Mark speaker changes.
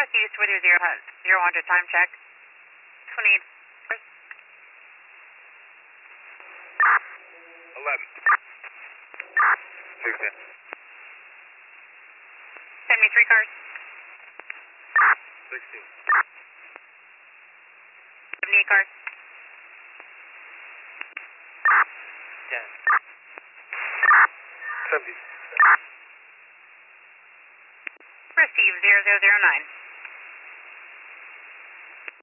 Speaker 1: Northeast with your 0 time check. 28.
Speaker 2: 11. 16.
Speaker 1: Send me 3 cars.
Speaker 2: 16.
Speaker 1: 78 cars.
Speaker 2: 10. 70.
Speaker 1: Receive 0009.